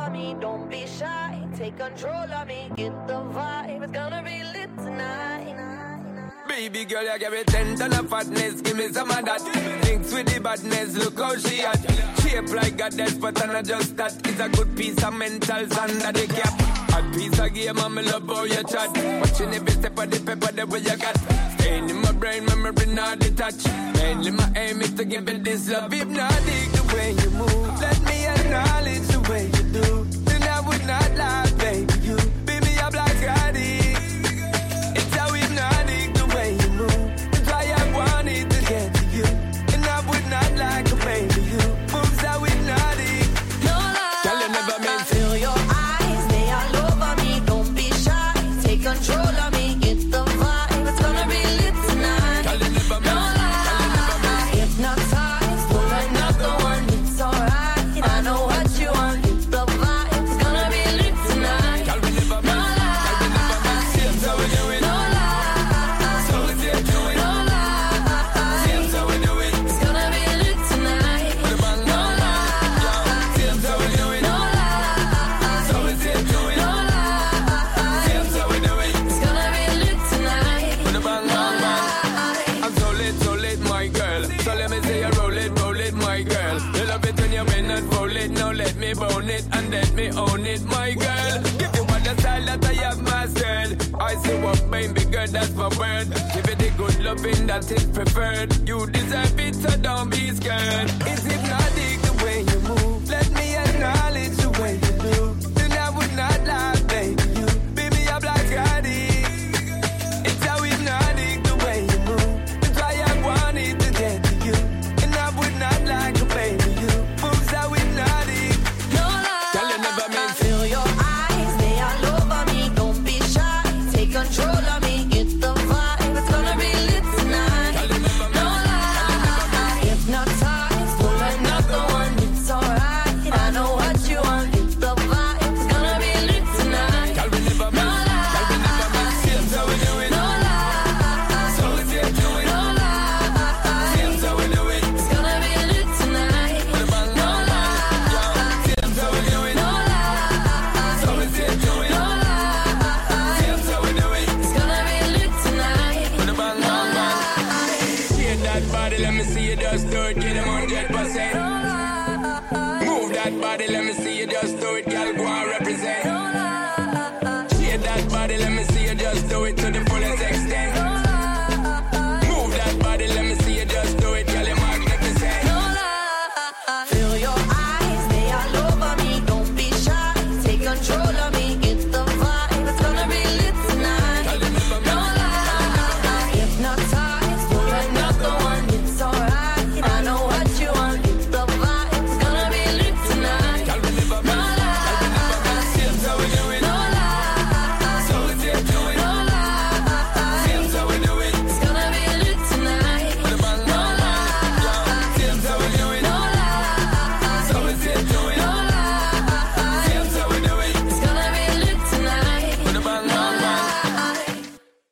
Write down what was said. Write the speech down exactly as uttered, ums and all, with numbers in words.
over me, don't be shy. Take control of me, get the vibe. It's gonna be lit tonight. Baby girl, you give me ten ton of fatness, give me some of that. Thinks with the badness, look how she at. Shape like a death, but I'm not just that. It's a good piece of mentals under the cap. A piece of game, I'm love how you chat. Watching every step of the pepper, the way you got. Staying in my brain, memory not detached. Mainly my aim is to give it this love. If not, dig the way you move. Let me acknowledge the way you do. Then I would not lie, baby, you. Beat me up like I did. It's how hypnotic the way you move. That's why I wanted to get to you. And I would not like to baby you. Moves how hypnotic. No lie. Tell you never meant to. Feel your eyes, they all over me. Don't be shy. Take control of me. Get the vibe. It's gonna be lit tonight. Tell you never meant. No lie. Hypnotize. Pull another one. It's alright. I know what you want. Get the vibe. It's gonna be lit tonight. Tell me never meant. Tell me never meant. See how we do it. No lie. So we do it. No lie. See how we do it. It's gonna be lit tonight. Put a bang No on. lie. See how we do it. No lie. So we do it. No lie. See how we do it. It's gonna be lit tonight. Put a bang No on. lie. I'm so lit, so lit, my girl. So let me say you roll it, roll it, my girl. You love it when you bend and roll it. Now let me bone it and let me own it, my girl. Give you all the style that I have mastered. I say what, baby girl, that's my word. Give it the good loving that is preferred. You deserve it, so don't be scared. It's hypnotic the way you move. Let me acknowledge the way you do. Then I would not lie, baby, you. Beat me up like I did. It's how hypnotic the way you move. That's why I wanted to get to you. And I would not like to baby you. Moves how hypnotic. No lie. Tell you never meant to. Feel your eyes, they all over me. Don't be shy. Take control of me. Get the vibe. It's gonna be lit tonight. Tell you never No meant. lie. Hypnotize. Pull another one. It's alright. I know what you want. Get the vibe. It's gonna be lit tonight. Tell me never No meant. Tell me never meant. See how we do it. No lie. So we do it. No lie. See how we do it. It's gonna be lit tonight. Put a bang No on. lie. See how we do it. No lie. So we do it. No lie. See how we do it. It's gonna be lit tonight. Put a bang No on. lie. Shake that body, let me see you just do it. Get them one hundred percent. Move that body, let me see you just do it, girl. Go on.